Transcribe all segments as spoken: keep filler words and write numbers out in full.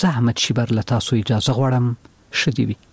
زحمت شیبر لتاسو اجازه غواړم شدی وي.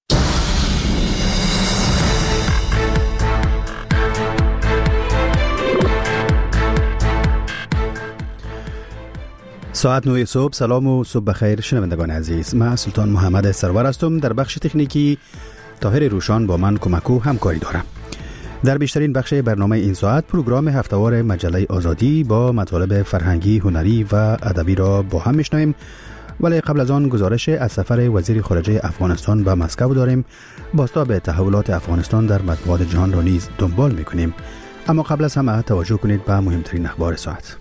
ساعت نه صبح. سلام و صبح بخیر شنوندگان عزیز. من سلطان محمد سرور هستم. در بخش تکنیکی طاهر روشان با من کمک و همکاری دارم. در بیشترین بخش برنامه این ساعت پروگرام هفته‌وار مجله آزادی با مطالب فرهنگی، هنری و ادبی را با هم میشنویم، ولی قبل از آن گزارش از سفر وزیر خارجه افغانستان به مسکو داریم. بازتاب تحولات افغانستان در مطبوعات جهان را نیز دنبال میکنیم. اما قبل از همه توجه کنید به مهمترین اخبار ساعت.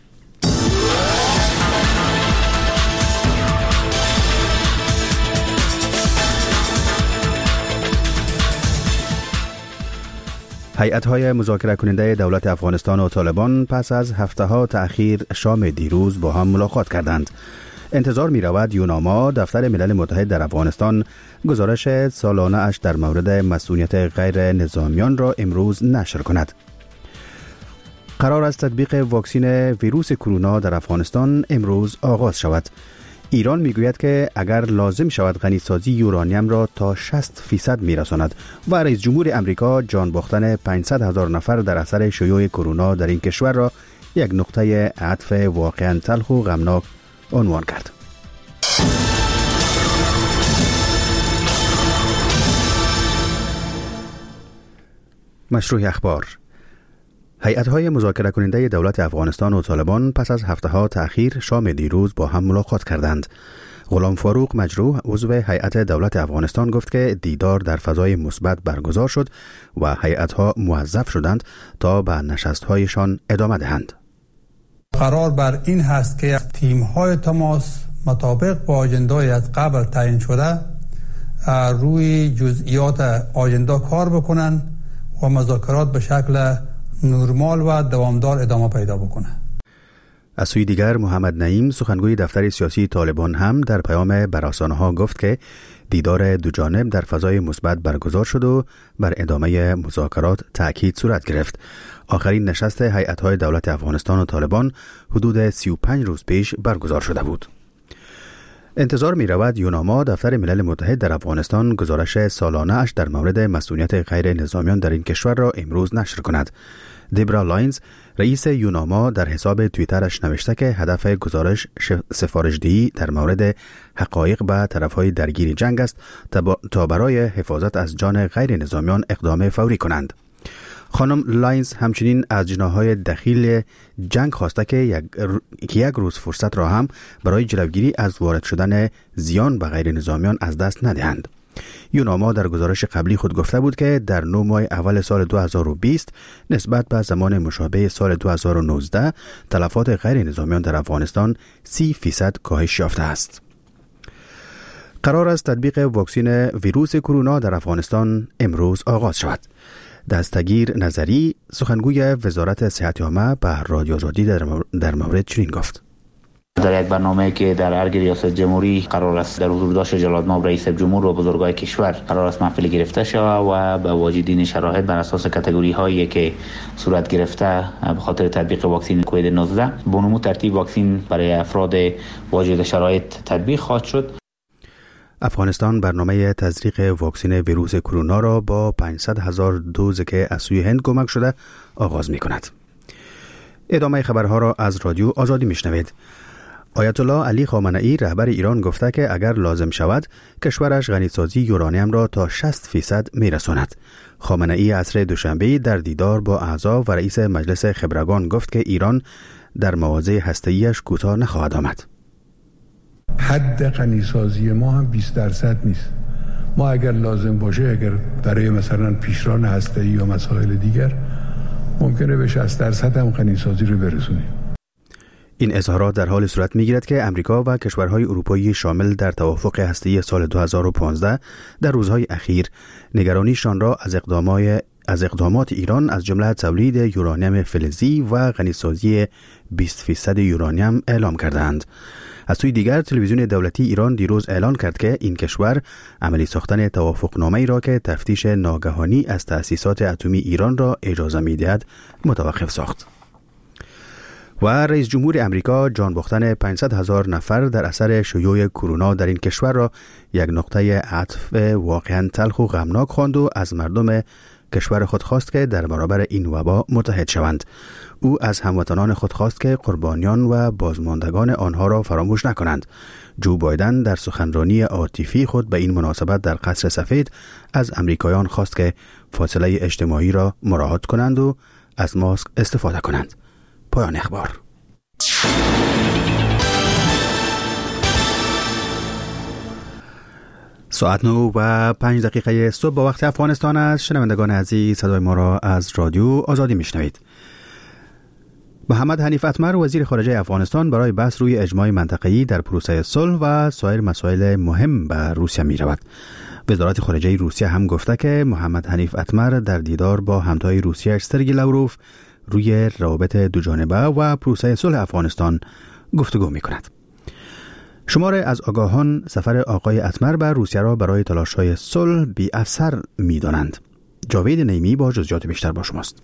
هیئت‌های مذاکره کننده دولت افغانستان و طالبان پس از هفته‌ها تأخیر شام دیروز با هم ملاقات کردند. انتظار می‌رود یوناما دفتر ملل متحد در افغانستان گزارش سالانه اش در مورد مسئولیت غیر نظامیان را امروز نشر کند. قرار است تطبیق واکسن ویروس کرونا در افغانستان امروز آغاز شود. ایران میگوید که اگر لازم شود غنیسازی یورانیم را تا شصت فیصد میرساند و رئیس جمهور امریکا جان باختن پانصد هزار نفر در اثر شیوع کرونا در این کشور را یک نقطه عطف واقعا تلخ و غمناک عنوان کرد. مشروع اخبار. هیئت‌های مذاکره کننده دولت افغانستان و طالبان پس از هفته‌ها تأخیر شام دیروز با هم ملاقات کردند. غلام فاروق مجروح عضو هیئت دولت افغانستان گفت که دیدار در فضای مثبت برگزار شد و هیئت‌ها موظف شدند تا به نشست‌هایشان ادامه دهند. قرار بر این هست که تیم‌های تماس مطابق با آژنده‌ای از قبل تعیین شده روی جزئیات آژنده کار بکنند و مذاکرات به شکل نرمال و دوامدار ادامه پیدا بکنه. از سوی دیگر محمد نعیم سخنگوی دفتر سیاسی طالبان هم در پیام بر رسانه‌ها گفت که دیدار دو جانب در فضای مثبت برگزار شد و بر ادامه مذاکرات تأکید صورت گرفت. آخرین نشست هیئت‌های دولت افغانستان و طالبان حدود سی و پنج روز پیش برگزار شده بود. انتظار می رود یوناما دفتر ملل متحد در افغانستان گزارش سالانه اش در مورد مسئولیت غیر نظامیان در این کشور را امروز نشر کند. دیبرا لاینز رئیس یوناما در حساب توییترش نوشته که هدف گزارش سفارشدهی در مورد حقایق به طرفهای درگیر جنگ است تا برای حفاظت از جان غیر نظامیان اقدام فوری کنند. خانم لاینز همچنین از جناح‌های دخیل جنگ خواسته که یک, که یک روز فرصت را هم برای جلوگیری از وارد شدن زیان به غیر نظامیان از دست ندهند. یوناما در گزارش قبلی خود گفته بود که در نه ماه اول سال دو هزار و بیست نسبت به زمان مشابه سال دو هزار و نوزده تلفات غیر نظامیان در افغانستان سی فیصد کاهش یافته است. قرار است تطبیق واکسن ویروس کرونا در افغانستان امروز آغاز شود. دستگیر نظری سخنگوی وزارت صحت عامه به رادیو آزادی در مورد چنین گفت: در یک برنامه که در ارگ ریاست جمهوری قرار است در حضور داشت جلال‌مآب رئیس جمهور و بزرگان کشور قرار است محفل گرفته شود و به واجدین شرایط بر اساس کاتگوری هایی که صورت گرفته به خاطر تطبیق واکسن کووید نوزده به نمو ترتیب واکسن برای افراد واجد شرایط تطبیق خواهد شد. افغانستان برنامه تزریق واکسن ویروس کرونا را با پانصد هزار دوز که از سوی هند کمک شده آغاز می کند. ادامه خبرها را از رادیو آزادی می شنوید. آیت الله علی خامنه‌ای رهبر ایران گفته که اگر لازم شود کشورش غنیسازی یورانیم را تا شصت فیصد می رساند. خامنه‌ای عصر دوشنبه در دیدار با اعضا و رئیس مجلس خبرگان گفت که ایران در مواضع هسته‌ایش کوتاه نخواهد آمد. حد غنیسازی ما هم بیست درصد نیست. ما اگر لازم باشه، اگر برای مثلا پیشران هسته‌ای یا مسائل دیگر ممکنه به شصت درصد هم غنیسازی رو برسونیم. این اظهارات در حال صورت می‌گیرد که امریکا و کشورهای اروپایی شامل در توافق هسته‌ای سال دو هزار و پانزده در روزهای اخیر نگرانیشان را از اقدامات از اقدامات ایران از جمله تولید یورانیم فلزی و غنیسازی بیست فیصد یورانیم اعلام کردند. از سوی دیگر تلویزیون دولتی ایران دیروز اعلان کرد که این کشور عملی ساختن توافقنامه‌ای را که تفتیش ناگهانی از تأسیسات اتمی ایران را اجازه می‌دهد متوقف ساخت. و رئیس جمهور امریکا جان باختن پانصد هزار نفر در اثر شیوع کرونا در این کشور را یک نقطه عطف واقعا تلخ و غمناک خواند و از مردم کشور خود خواست که در برابر این وبا متحد شوند. او از هموطنان خود خواست که قربانیان و بازماندگان آنها را فراموش نکنند. جو بایدن در سخنرانی عاطفی خود به این مناسبت در قصر سفید از امریکایان خواست که فاصله اجتماعی را مراعات کنند و از ماسک استفاده کنند. پایان اخبار. ساعت نو و پنج دقیقه صبح با وقت افغانستان است. شنوندگان عزیز، صدای ما را از رادیو آزادی میشنوید. محمد حنیف اتمر وزیر خارجه افغانستان برای بحث روی اجماع منطقه‌ای در پروسه صلح و سایر مسائل مهم به روسیه می رود. وزارت خارجه روسیه هم گفته که محمد حنیف اتمر در دیدار با همتای روسیه سرگئی لاوروف روی روابط دو جانبه و پروسه صلح افغانستان گفتگو می کند. شماره از آگاهان سفر آقای اتمر به روسیه را برای تلاش‌های صلح بی اثر می دانند. جاوید نیمی با جزئیات بیشتر با شماست.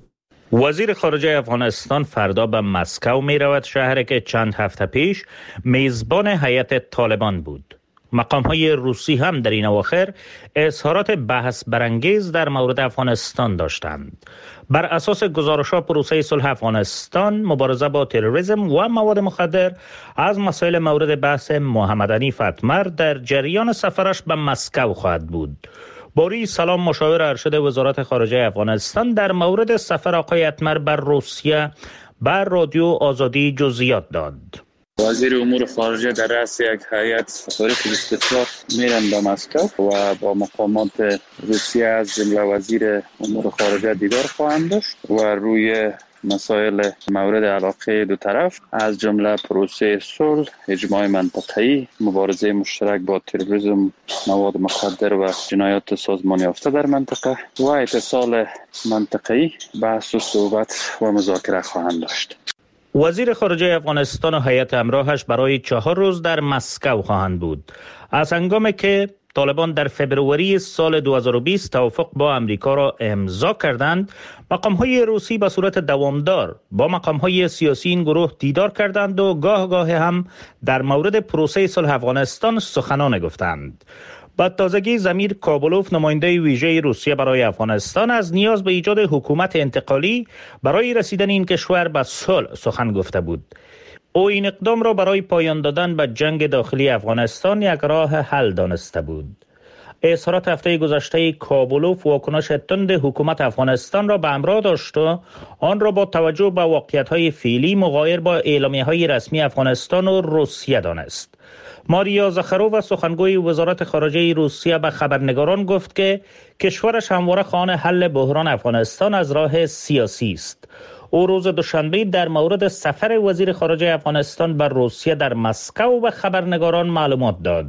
وزیر خارجه افغانستان فردا به مسکو می رود، شهری که چند هفته پیش میزبان هیئت طالبان بود. مقام‌های روسی هم در این اواخر اظهارات بحث برانگیز در مورد افغانستان داشتند. بر اساس گزارش‌ها پروسه صلح افغانستان، مبارزه با تروریسم و مواد مخدر از مسائل مورد بحث محمد حنیف اتمر در جریان سفرش به مسکو خواهد بود. باری سلام، مشاور ارشد وزارت خارجه افغانستان، در مورد سفر آقای اتمر بر روسیه بر رادیو آزادی جزئیات داد. وزیر امور خارجه در رأس یک هیئت تاریخ بیست و چهار میرن به مسکو و با مقامات روسیه از جمله وزیر امور خارجه دیدار خواهند داشت و روی مسائل مورد علاقه دو طرف از جمله پروسه صلح، اجماع منطقه‌ای، مبارزه مشترک با تروریسم، مواد مخدر و جنایات سازمان یافته در منطقه و اتصال منطقه‌ای بحث و صحبت و مذاکره خواهند داشت. وزیر خارجه افغانستان و هیئت همراهش برای چهار روز در مسکو خواهند بود. از هنگامی که طالبان در فبروری سال دو هزار و بیست توافق با امریکا را امضا کردند، مقام‌های روسی به صورت دوامدار با مقام‌های سیاسی این گروه دیدار کردند و گاه گاه هم در مورد پروسه صلح افغانستان سخنان گفتند. با تازگی زمیر کابلوف، نماینده ویژه روسیه برای افغانستان، از نیاز به ایجاد حکومت انتقالی برای رسیدن این کشور به صلح سخن گفته بود. او این اقدام را برای پایان دادن به جنگ داخلی افغانستان یک راه حل دانسته بود. اظهارات هفته گذشته کابلوف واکنش تند حکومت افغانستان را به همراه داشت و آن را با توجه به واقعیت‌های فعلی مغایر با اعلامیه‌های رسمی افغانستان و روسیه دانست. ماریا زخروف، سخنگوی وزارت خارجه روسیه، به خبرنگاران گفت که کشورش همواره خواهان حل بحران افغانستان از راه سیاسی است. او روز دوشنبه در مورد سفر وزیر خارجه افغانستان به روسیه در مسکو به خبرنگاران معلومات داد.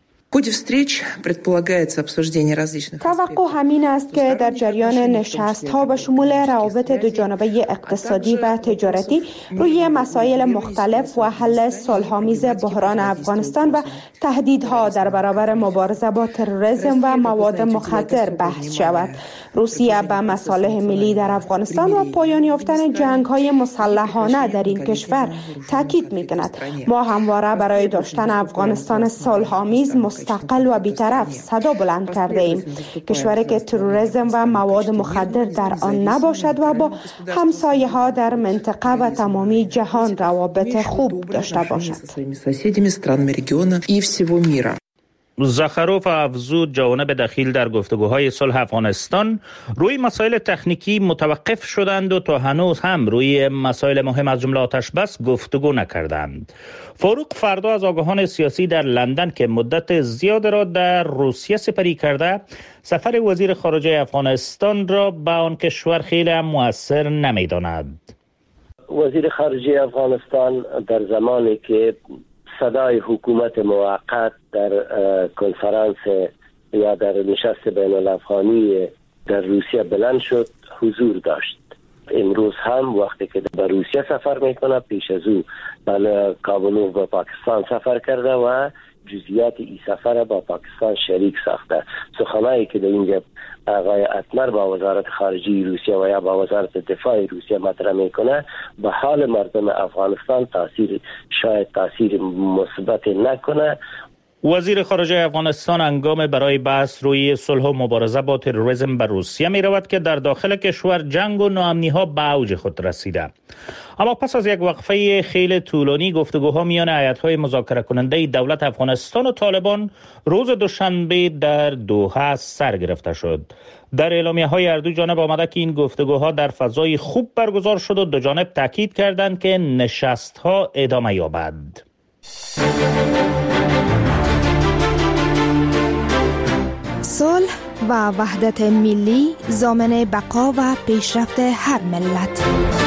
توقع همین است که در جریان نشست‌ها به شمول روابط دو جانبه اقتصادی و تجارتی روی مسائل مختلف و حل صلح‌آمیز بحران افغانستان و تهدیدها در برابر مبارزه با تروریسم و مواد مخدر بحث شود. روسیه به مصالح ملی در افغانستان و پایان یافتن جنگ‌های مسلحانه در این کشور تاکید می‌کند. ما همواره برای داشتن افغانستان صلح‌آمیز، مستقل و بی‌طرف صدا بلند کرده ایم. کشوری که تروریسم و مواد مخدر در آن نباشد و با همسایه‌ها در منطقه و تمامی جهان روابط خوب داشته باشد. زخروف افزود جوانب دخیل در گفتگوهای صلح افغانستان روی مسائل تکنیکی متوقف شدند و تا هنوز هم روی مسائل مهم از جمله آتش بس گفتگو نکردند. فاروق فردا از آگاهان سیاسی در لندن که مدت زیاد را در روسیه سپری کرده، سفر وزیر خارجه افغانستان را به آن کشور خیلی هم مؤثر نمی‌داند. وزیر خارجه افغانستان در زمانی که صدای حکومت موقت در کنفرانس یا در نشست بین الافغانی در روسیه بلند شد، حضور داشت. امروز هم وقتی که به روسیه سفر میکنه، پیش از او به کابل و پاکستان سفر کرده و جزئیات این سفر با پاکستان شریک ساخته. سخنانی که در اینجا آقای اتمر با وزارت خارجه روسیه و یا با وزارت دفاع روسیه مطرح میکنه به حال مردم افغانستان تاثیر شاید تاثیر مثبت نکنه. وزیر خارجه افغانستان هنگام برای بحث روی صلح و مبارزه با تروریسم به روسیه می رود که در داخل کشور جنگ و ناامنی ها به اوج خود رسیده. اما پس از یک وقفه خیلی طولانی گفتگوها میان هیئت‌های مذاکره کننده دولت افغانستان و طالبان روز دوشنبه در دوحه سر گرفته شد. در اعلامیه‌های هر دو جانب آمده که این گفتگوها در فضای خوب برگزار شد و دو جانب تاکید کردند که نشست‌ها ادامه یابد. صلح و وحدت ملی ضامن بقا و پیشرفت هر ملت.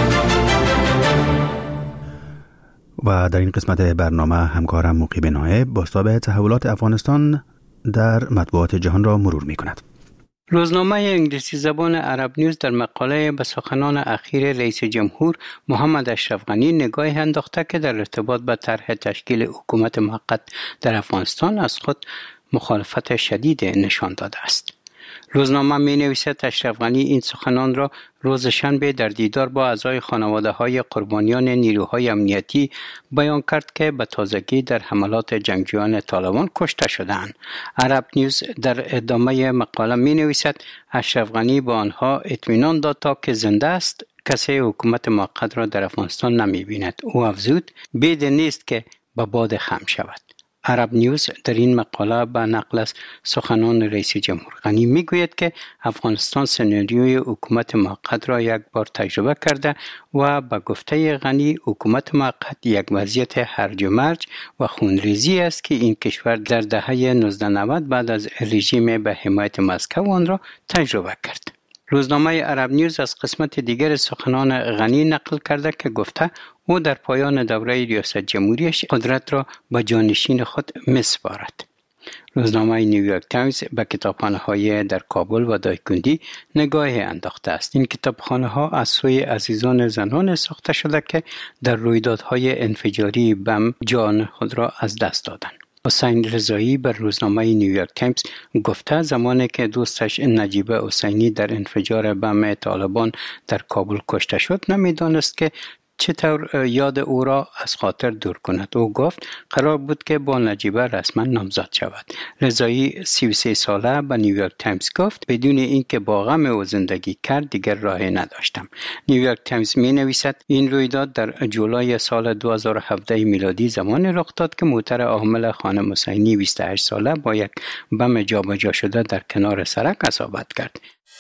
و در این قسمت برنامه همکارم مقیب نایب بازتاب تحولات افغانستان در مطبوعات جهان را مرور می کند. روزنامه انگلیسی زبان عرب نیوز در مقاله به سخنان اخیر رئیس جمهور محمد اشرف غنی نگاهی انداخته که در ارتباط با طرح تشکیل حکومت موقت در افغانستان از خود مخالفت شدید نشان داده است. روزنامه می نویسد اشرف غنی این سخنان را روز شنبه در دیدار با اعضای خانواده های قربانیان نیروهای امنیتی بیان کرد که به تازگی در حملات جنگجویان طالبان کشته شدند. عرب نیوز در ادامه مقاله می نویسد اشرف غنی با آنها اطمینان داد تا که زنده است کسی حکومت موقت را در افغانستان نمی بیند. او افزود بید نیست که به باد خم شود. عرب نیوز در این مقاله به نقل از سخنان رئیس جمهور غنی میگوید که افغانستان سناریوی حکومت موقت را یک بار تجربه کرده و به گفته غنی حکومت موقت یک وضعیت هرج و مرج و خونریزی است که این کشور در دهه نوزده نود بعد از رژیم به حمایت مسکو آن را تجربه کرد. روزنامه عرب نیوز از قسمت دیگر سخنان غنی نقل کرده که گفته او در پایان دوره ریاست جمهوریش قدرت را به جانشین خود می‌سپارد. روزنامه نیویورک تایمز به کتابخانه‌های در کابل و دایکندی نگاهی انداخته است. این کتابخانه‌ها از سوی عزیزان زنان ساخته شده که در رویدادهای انفجاری بم جان خود را از دست دادند. حسین رضایی بر روزنامه نیویورک تایمز گفته زمانی که دوستش نجیبه حسینی در انفجار بم طالبان در کابل کشته شد نمی‌دانست که چطور یاد او را از خاطر دور کند. او گفت قرار بود که با نجیبه رسما نامزد شود. رضایی سی و سه ساله به نیویورک تایمز گفت بدون اینکه با غم او زندگی کرد دیگر راهی نداشتم. نیویورک تایمز می نویسد این رویداد در جولای سال دو هزار و هفده میلادی زمانی رخ داد که موتر حامل خانم حسینی بیست و هشت ساله با یک بم جابجا شده در کنار سړک اصابت کرد.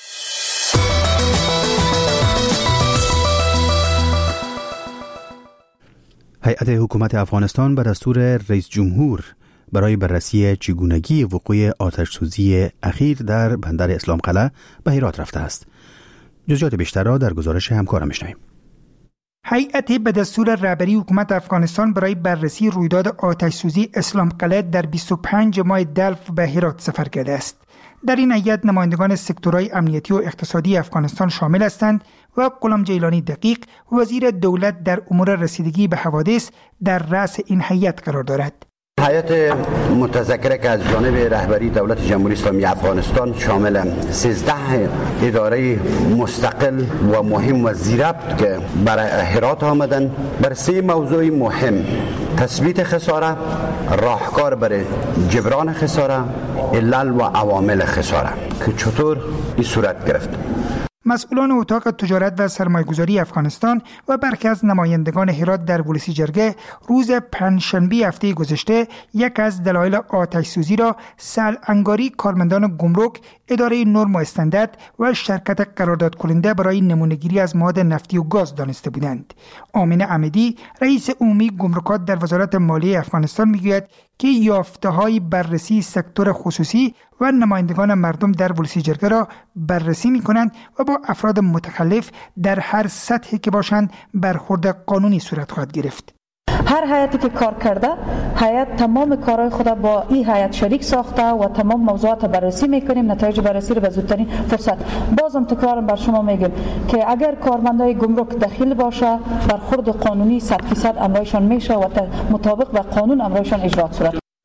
هیئت حکومت افغانستان به دستور رئیس جمهور برای بررسی چگونگی وقوع آتش‌سوزی اخیر در بندر اسلام قلعه به هرات رفته است. جزئیات بیشتر را در گزارش همکارم می‌شنویم. هیئت به دستور رهبری حکومت افغانستان برای بررسی رویداد آتش‌سوزی اسلام قلعه در بیست و پنج ماه دلف به هرات سفر کرده است. در این هیئت نمایندگان سکتورهای امنیتی و اقتصادی افغانستان شامل هستند و غلام جیلانی دقیق وزیر دولت در امور رسیدگی به حوادث در رأس این هیئت قرار دارد. هیئت متذکره که از جانب رهبری دولت جمهوری اسلامی افغانستان شامل سیزده اداره مستقل و مهم و ذی‌ربط که برای هرات آمدن بر سه موضوع مهم: تثبیت خساره، راهکار برای جبران خساره، علل و عوامل خساره که چطور این صورت گرفت. مسئولان اتاق تجارت و سرمایه‌گذاری افغانستان و برخی از نمایندگان هرات در ولسی جرگه روز پنجشنبه هفته گذشته یک از دلایل آتش‌سوزی را سه‌ل‌انگاری کارمندان گمرک، اداره نرم و استاندارد و شرکت قرارداد کننده برای نمونه‌گیری از مواد نفتی و گاز دانسته بودند. آمین احمدی رئیس عمومی گمرکات در وزارت مالیه افغانستان میگوید که یافته‌های بررسی سکتور خصوصی و نمایندگان مردم در ولسی جرگه را بررسی می‌کنند و با افراد متخلف در هر سطحی که باشند برخورد قانونی صورت خواهد گرفت. هر هیئتی که کار کرده، هیئت تمام کارهای خود با این هیئت شریک ساخته و تمام موضوعات بررسی میکنیم. نتایج بررسی رو به زودترین فرصت. بازم تکرارم بر شما میگم که اگر کارمندای گمرک دخیل باشه برخورد قانونی صد درصد امرایشان میشه و مطابق با قانون امرایشان اجرا صورت.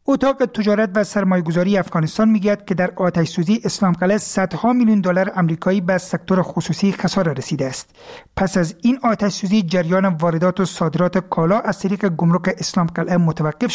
اتاق تجارت و سرمایه‌گذاری افغانستان میگوید که در آتش سوزی اسلام قلعه صدها میلیون دلار آمریکایی به سکتور خصوصی خسارت رسیده است. پس از این آتش سوزی جریان واردات و صادرات کالا از طریق گمرک اسلام قلعه متوقف